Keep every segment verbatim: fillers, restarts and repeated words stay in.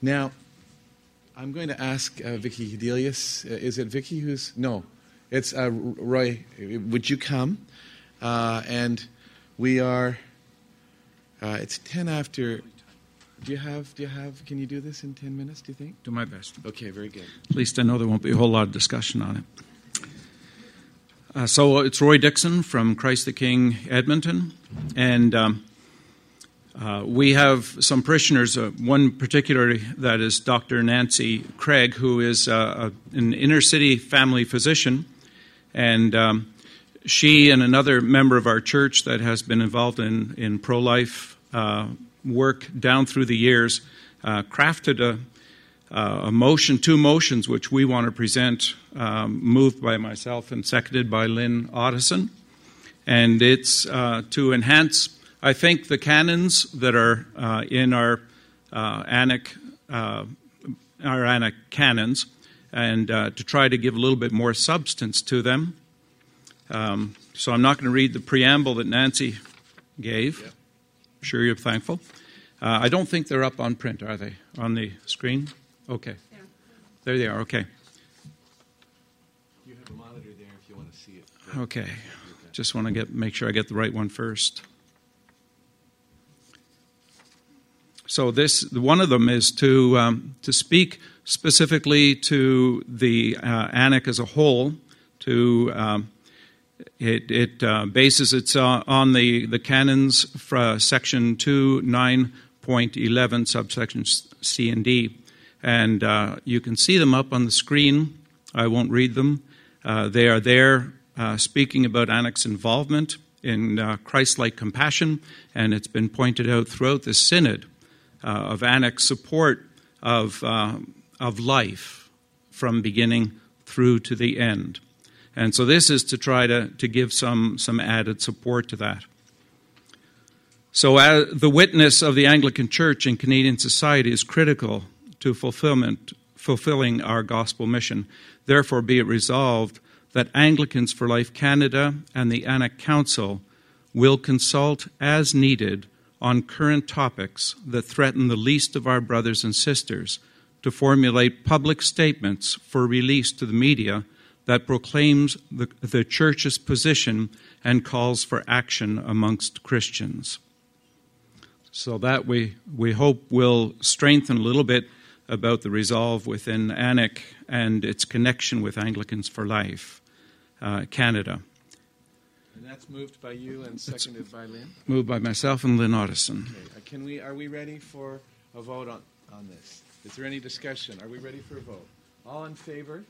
Now, I'm going to ask uh, Vicky Hedelius. Uh, is it Vicky who's... No, it's uh, Roy. Would you come? Uh, and we are... Uh, it's ten after... Do you have, do you have, can you do this in ten minutes, do you think? Do my best. Okay, very good. At least I know there won't be a whole lot of discussion on it. Uh, so it's Roy Dixon from Christ the King, Edmonton. And um, uh, we have some parishioners, uh, one particularly that is Doctor Nancy Craig, who is uh, a, an inner-city family physician. And um, she and another member of our church that has been involved in, in pro-life uh work down through the years, uh, crafted a, uh, a motion, two motions, which we want to present, um, moved by myself and seconded by Lynn Otteson. And it's uh, to enhance, I think, the canons that are uh, in our uh, A N A C, uh, our A N A C canons, and uh, to try to give a little bit more substance to them. Um, so I'm not going to read the preamble that Nancy gave. Yeah. I'm sure you're thankful. Uh, I don't think they're up on print, are they? On the screen? Okay. Yeah. There they are, okay. You have a monitor there if you want to see it. Okay. Okay. Just want to get make sure I get the right one first. So this, one of them is to um, to speak specifically to the uh, A N A C as a whole, to... Um, It, it uh, bases its uh, on the, the canons for section two nine point eleven, subsections C and D. And uh, you can see them up on the screen. I won't read them. Uh, they are there uh, speaking about A N A C's involvement in uh, Christ-like compassion, and it's been pointed out throughout this synod uh, of A N A C's support of, uh, of life from beginning through to the end. And so this is to try to, to give some, some added support to that. So uh, the witness of the Anglican Church in Canadian society is critical to fulfillment, fulfilling our gospel mission. Therefore, be it resolved that Anglicans for Life Canada and the A N A C Council will consult as needed on current topics that threaten the least of our brothers and sisters, to formulate public statements for release to the media that proclaims the, the Church's position and calls for action amongst Christians. So that we, we hope will strengthen a little bit about the resolve within A N A C and its connection with Anglicans for Life uh, Canada. And that's moved by you and seconded by Lynn? Moved by myself and Lynn Otteson. Okay. Can we, are we ready for a vote on, on this? Is there any discussion? Are we ready for a vote? All in favor?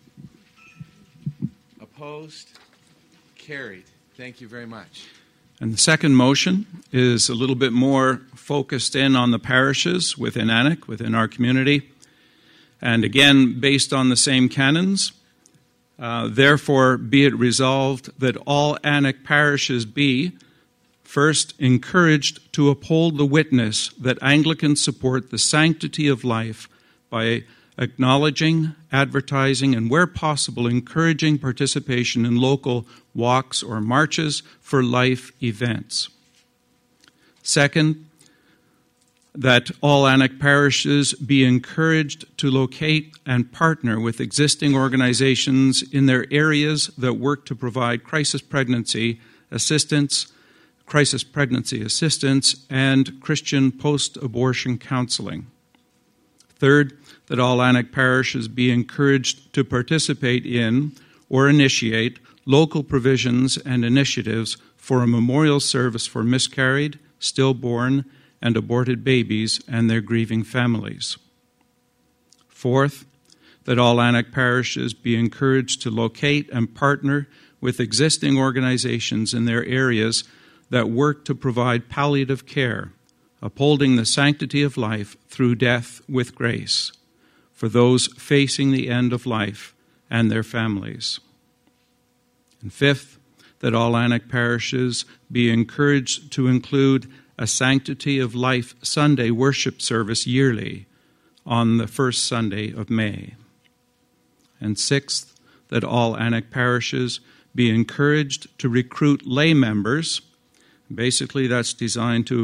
Opposed? Carried. Thank you very much. And the second motion is a little bit more focused in on the parishes within A N A C, within our community. And again, based on the same canons. Uh, therefore, be it resolved that all A N A C parishes be, first, encouraged to uphold the witness that Anglicans support the sanctity of life by acknowledging, advertising, and where possible, encouraging participation in local walks or marches for life events. Second, that all A N A C parishes be encouraged to locate and partner with existing organizations in their areas that work to provide crisis pregnancy assistance, crisis pregnancy assistance, and Christian post-abortion counseling. Third, that all A N A C parishes be encouraged to participate in or initiate local provisions and initiatives for a memorial service for miscarried, stillborn, and aborted babies and their grieving families. Fourth, that all A N A C parishes be encouraged to locate and partner with existing organizations in their areas that work to provide palliative care, upholding the sanctity of life through death with grace for those facing the end of life and their families. And fifth, that all A N A C parishes be encouraged to include a Sanctity of Life Sunday worship service yearly on the first Sunday of May. And sixth, that all A N A C parishes be encouraged to recruit lay members. Basically, that's designed to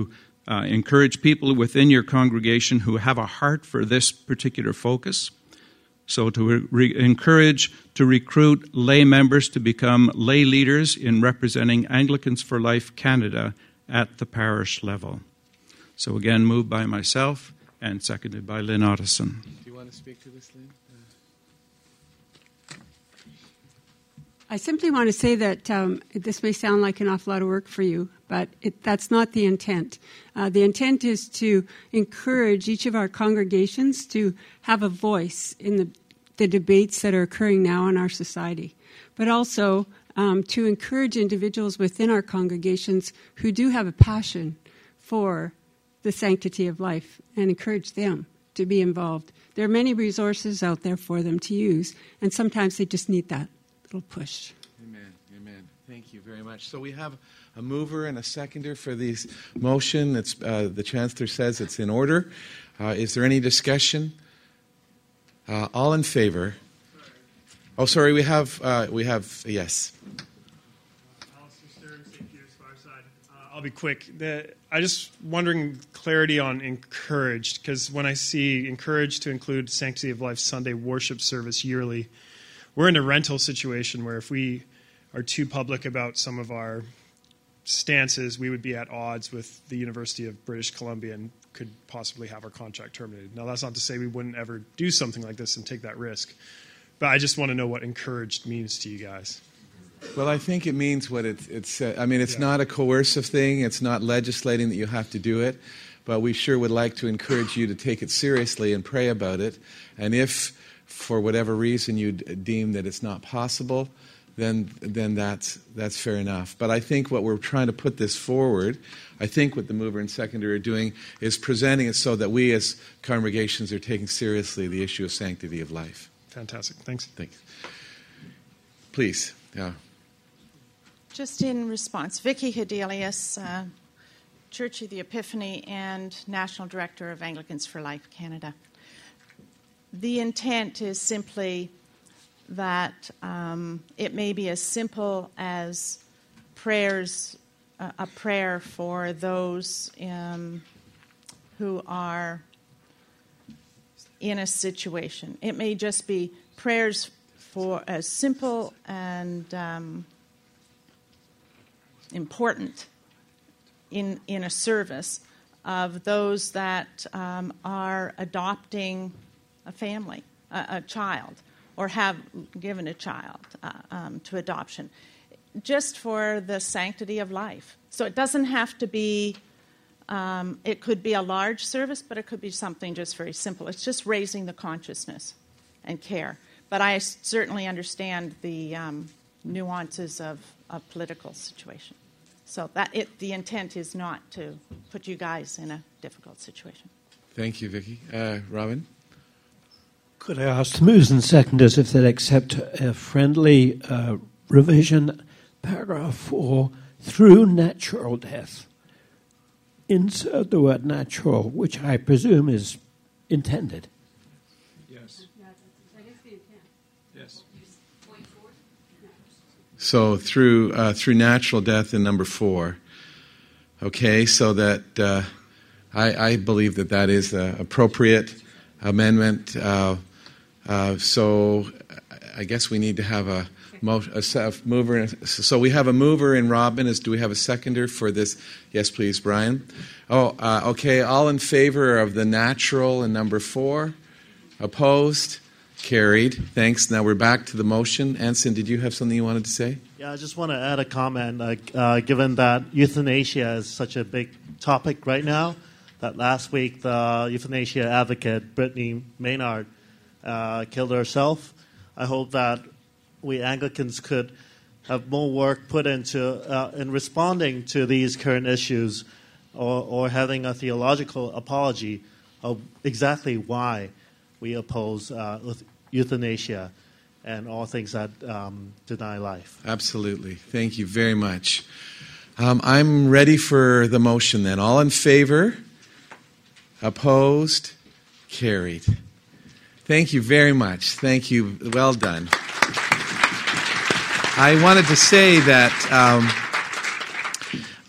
Uh, encourage people within your congregation who have a heart for this particular focus. So to re- re- encourage to recruit lay members to become lay leaders in representing Anglicans for Life Canada at the parish level. So again, moved by myself and seconded by Lynn Otteson. Do you want to speak to this, Lynn? I simply want to say that um, this may sound like an awful lot of work for you, but it, that's not the intent. Uh, the intent is to encourage each of our congregations to have a voice in the, the debates that are occurring now in our society, but also um, to encourage individuals within our congregations who do have a passion for the sanctity of life and encourage them to be involved. There are many resources out there for them to use, and sometimes they just need that push. Amen. Amen. Thank you very much. So we have a mover and a seconder for this motion. It's, uh, the Chancellor says it's in order. Uh, is there any discussion? Uh, all in favor? Oh, sorry. We have. Uh, we have. Yes. I'll be quick. The, I just wondering clarity on encouraged, because when I see encouraged to include Sanctity of Life Sunday worship service yearly, we're in a rental situation where if we are too public about some of our stances, we would be at odds with the University of British Columbia and could possibly have our contract terminated. Now, that's not to say we wouldn't ever do something like this and take that risk, but I just want to know what encouraged means to you guys. Well, I think it means what it, it's. Uh, I mean, it's Yeah. not a coercive thing. It's not legislating that you have to do it, but we sure would like to encourage you to take it seriously and pray about it. And if for whatever reason you deem that it's not possible, then then that's that's fair enough. But I think what we're trying to put this forward, I think what the mover and seconder are doing is presenting it so that we as congregations are taking seriously the issue of sanctity of life. Fantastic. Thanks. Thanks. Please. Yeah. Just in response, Vicky Hedelius, uh, Church of the Epiphany and National Director of Anglicans for Life Canada. The intent is simply that um, it may be as simple as prayers, uh, a prayer for those um, who are in a situation. It may just be prayers for as simple and um, important in in a service of those that um, are adopting a family, a, a child, or have given a child uh, um, to adoption, just for the sanctity of life. So it doesn't have to be, um, it could be a large service, but it could be something just very simple. It's just raising the consciousness and care. But I certainly understand the um, nuances of a political situation. So that it, the intent is not to put you guys in a difficult situation. Thank you, Vicky. Uh, Robin? Could I ask the movers and seconders if they'd accept a friendly uh, revision, paragraph four, through natural death? Insert the word natural, which I presume is intended. Yes. Yes. So through uh, through natural death in number four. Okay, so that uh, I, I believe that that is an appropriate amendment. Uh, uh, so I guess we need to have a, mo- a mover. So we have a mover in Robin. Is do we have a seconder for this? Yes, please, Brian. Oh, uh, okay. All in favor of the natural in number four? Opposed? Carried. Thanks. Now we're back to the motion. Anson, did you have something you wanted to say? Yeah, I just want to add a comment. Uh, uh, given that euthanasia is such a big topic right now, that last week the euthanasia advocate Brittany Maynard uh, killed herself. I hope that we Anglicans could have more work put into uh, in responding to these current issues, or, or having a theological apology of exactly why we oppose uh, euthanasia and all things that um, deny life. Absolutely. Thank you very much. Um, I'm ready for the motion then. All in favor? Opposed? Carried. Thank you very much. Thank you. Well done. I wanted to say that um,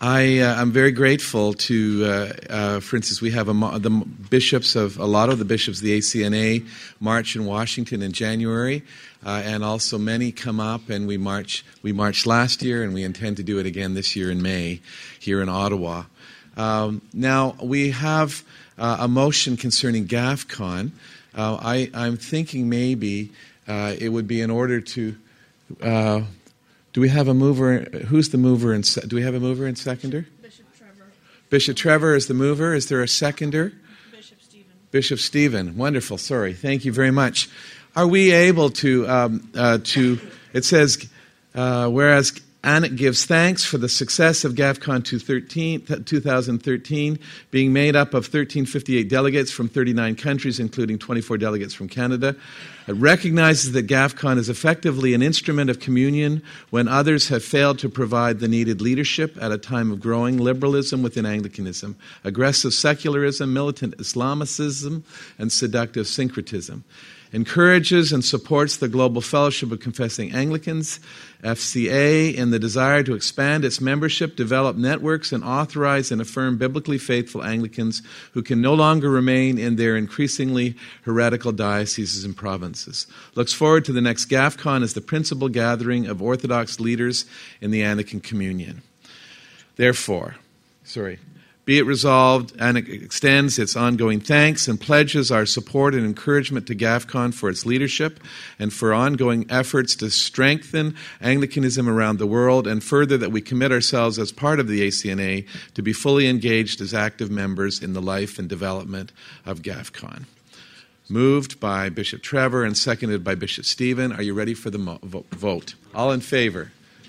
I, uh, I'm very grateful to, uh, uh, for instance, we have a, the bishops of, a lot of the bishops of the A C N A march in Washington in January, uh, and also many come up, and we march. We marched last year, and we intend to do it again this year in May here in Ottawa. Um, now, we have uh, a motion concerning GAFCON. Uh, I, I'm thinking maybe uh, it would be in order to... Uh, Do we have a mover? Who's the mover? And se- do we have a mover and seconder? Bishop Trevor. Bishop Trevor is the mover. Is there a seconder? Bishop Stephen. Bishop Stephen. Wonderful. Sorry. Thank you very much. Are we able to? Um, uh, to it says, uh, whereas Anik gives thanks for the success of GAFCON twenty thirteen, being made up of one thousand three hundred fifty-eight delegates from thirty-nine countries, including twenty-four delegates from Canada. It recognizes that GAFCON is effectively an instrument of communion when others have failed to provide the needed leadership at a time of growing liberalism within Anglicanism, aggressive secularism, militant Islamicism, and seductive syncretism. Encourages and supports the Global Fellowship of Confessing Anglicans, F C A, in the desire to expand its membership, develop networks, and authorize and affirm biblically faithful Anglicans who can no longer remain in their increasingly heretical dioceses and provinces. Looks forward to the next GAFCON as the principal gathering of Orthodox leaders in the Anglican Communion. Therefore, sorry, be it resolved, and it extends its ongoing thanks and pledges our support and encouragement to GAFCON for its leadership and for ongoing efforts to strengthen Anglicanism around the world, and further that we commit ourselves as part of the A C N A to be fully engaged as active members in the life and development of GAFCON. Moved by Bishop Trevor and seconded by Bishop Stephen. Are you ready for the mo- vote? All in favor?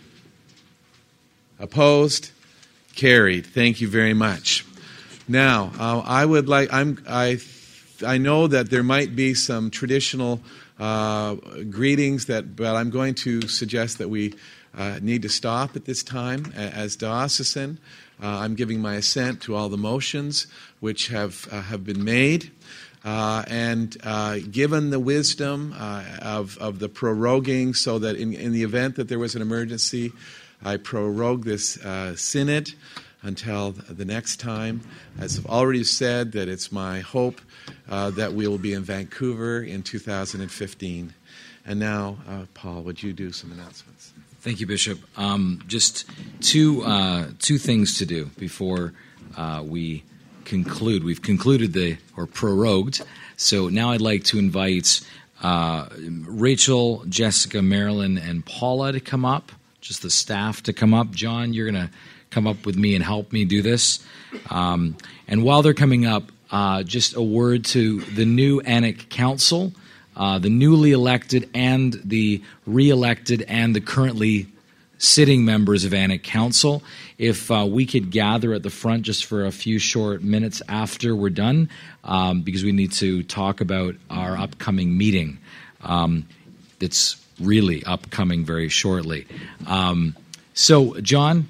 Opposed? Carried. Thank you very much. Now, uh, I would like. I'm. I. I know that there might be some traditional uh, greetings that, but I'm going to suggest that we uh, need to stop at this time as diocesan. Uh, I'm giving my assent to all the motions which have uh, have been made. Uh, and uh, given the wisdom uh, of of the proroguing, so that in, in the event that there was an emergency, I prorogue this uh, synod until the next time. As I've already said, that it's my hope uh, that we will be in Vancouver in two thousand fifteen. And now, uh, Paul, would you do some announcements? Thank you, Bishop. Um, just two uh, two things to do before uh, we conclude. We've concluded the or prorogued. So now I'd like to invite uh, Rachel, Jessica, Marilyn, and Paula to come up. Just the staff to come up. John, you're going to come up with me and help me do this. Um, and while they're coming up, uh, just a word to the new Anik Council, uh, the newly elected and the re-elected and the currently sitting members of Anik Council. If uh, we could gather at the front just for a few short minutes after we're done, um, because we need to talk about our upcoming meeting. Um, it's really upcoming very shortly. Um, so, John,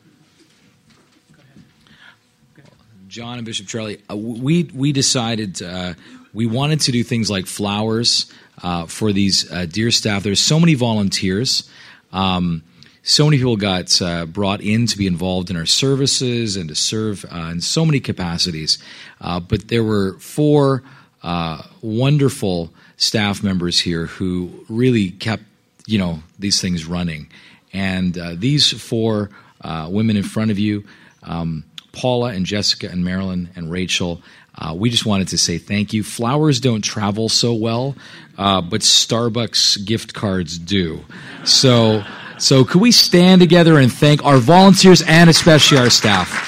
John and Bishop Charlie, uh, we we decided uh, we wanted to do things like flowers uh, for these uh, dear staff. There's so many volunteers. Um, so many people got uh, brought in to be involved in our services and to serve uh, in so many capacities. Uh, but there were four uh, wonderful staff members here who really kept, you know, these things running. And uh, these four uh, women in front of you, um, Paula and Jessica and Marilyn and Rachel, uh, we just wanted to say thank you. Flowers don't travel so well, uh, but Starbucks gift cards do. So, so could we stand together and thank our volunteers and especially our staff?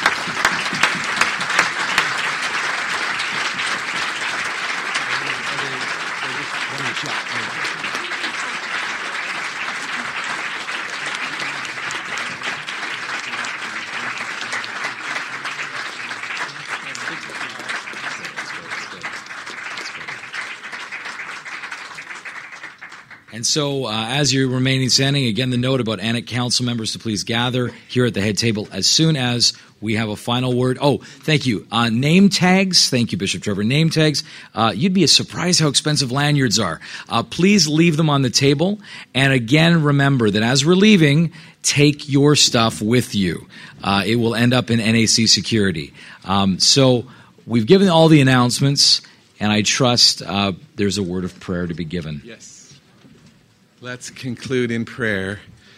And so, uh, as you're remaining standing, again, the note about Anik Council members to please gather here at the head table as soon as we have a final word. Oh, thank you. Uh, name tags. Thank you, Bishop Trevor. Name tags. Uh, you'd be surprised how expensive lanyards are. Uh, please leave them on the table. And again, remember that as we're leaving, take your stuff with you. Uh, it will end up in N A C security. Um, so we've given all the announcements, and I trust uh, there's a word of prayer to be given. Yes. Let's conclude in prayer.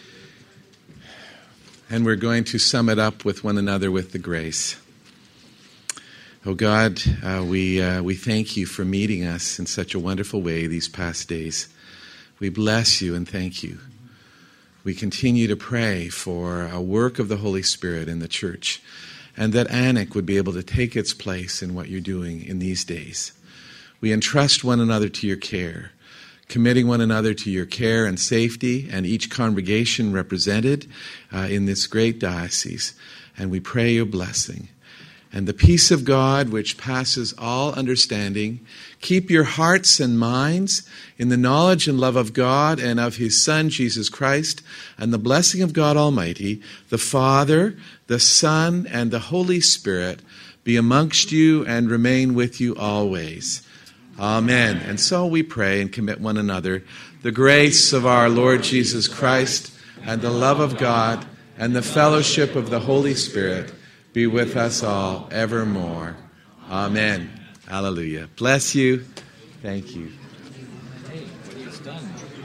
And we're going to sum it up with one another with the grace. Oh God, uh, we uh, we thank you for meeting us in such a wonderful way these past days. We bless you and thank you. We continue to pray for a work of the Holy Spirit in the church, and that Anik would be able to take its place in what you're doing in these days. We entrust one another to your care, committing one another to your care and safety, and each congregation represented uh, in this great diocese. And we pray your blessing. And the peace of God, which passes all understanding, keep your hearts and minds in the knowledge and love of God and of his Son, Jesus Christ, and the blessing of God Almighty, the Father, the Son, and the Holy Spirit be amongst you and remain with you always. Amen. And so we pray and commit one another, the grace of our Lord Jesus Christ and the love of God and the fellowship of the Holy Spirit be with us all evermore. Amen. Hallelujah. Bless you. Thank you. Hey, what are you done?